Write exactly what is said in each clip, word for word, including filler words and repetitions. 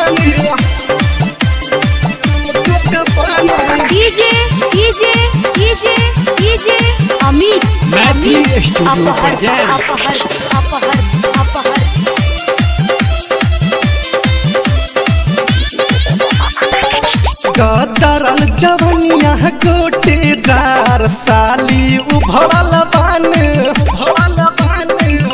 DJ DJ DJ DJ Amit Maithili studio present अपहर अपहर अपहर कतरल जवनिया गोटेदार साली उभरल बान भरल बान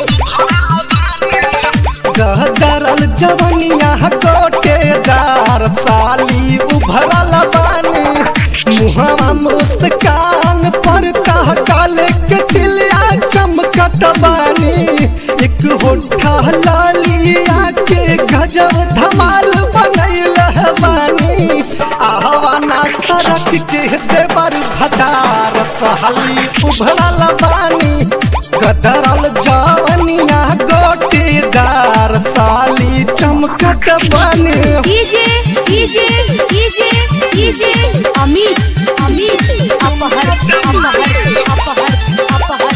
कतरल जवनिया गोटेदार साली उभरल बान मुहवा मुस्कान पर कह काले के तिलिया चमकत बानी एक होठा लालिया के गजब धमाल बनैल बानी आवाना सड़क के देवर भतार सहली उभरल बानी गदरल जवनिया गोटेदार साली चमकत बानी DJ DJ DJ DJ Amit Amit अपहर अपहर अपहर अपहर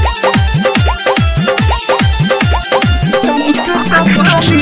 चमकत बानी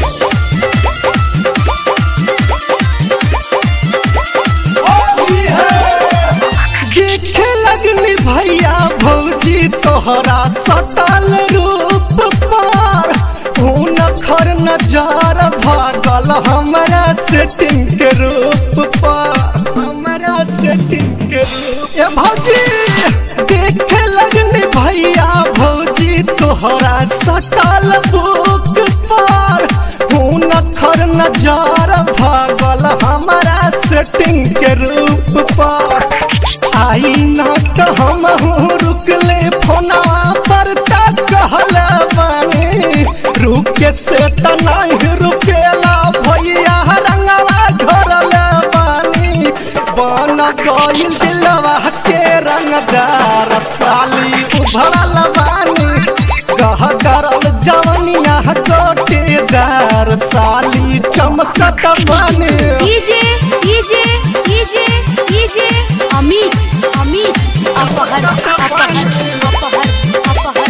देखे लगनी भैया भौजी तोहरा सटल रूप पर खून खर नजर भागल हमारा सेटिंग के रूप पर हमारा सेटिंग के रूप ए भौजी देखे लगनी भैया भौजी तोहरा सटल बुक पर खून खर नजर भागल हमारा सेटिंग के रूप पर आई ना तो हम रुकले फोना पर तक कहला बानी रुके से त नहीं रुकेला भैया रंगवा घरला बानी बन गइल दिलवा के रंगदार साली उभरल बानी कह करल जवनिया गोटेदार साली चमकत बानी DJ DJ DJ DJ Amit Amit अपहर अपहर अपहर अपहर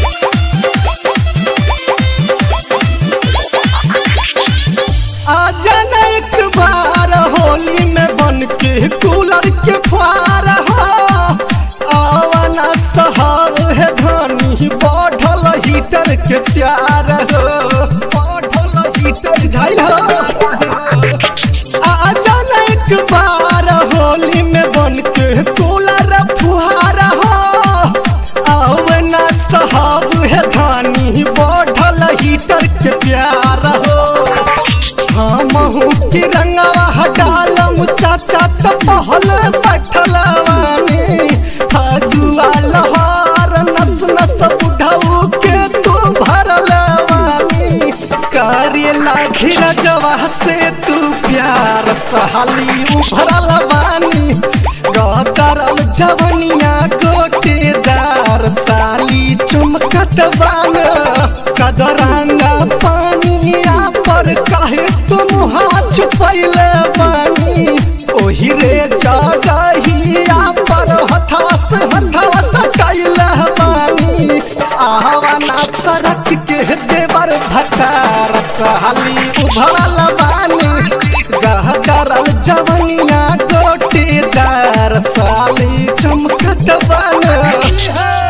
आजा न एक बार होली में बन के कूलर के फार हो आवाना सहाब है धानी बढ़ल हीटर के प्यार हो बढ़ल हीटर झाइल हो आजा न एक बार होली में बन के कूलर फुहार हो आवाना सहाब है धानी बढ़ल हीटर के प्यार हो हमहू की रंगवा हटालम चाचा तो पहल बैठलवानी फगुआ लहार नस नस बुढ़ऊ के तू भरलवानी करेला धीरजवा से तू प्यार सहाली उभरल बानी गदरल जवनिया गोटेदार साली चमकत बान कदरंगा पानिया पर काहे तुम हाथ छुपैले बानी ओही रे जगहिया पर हथवा से हथवा सटाइले बानी आवाना सड़क के देवर भतार साली उभरल बानी गहदरल जवनिया गोटेदार साली चमकत बानी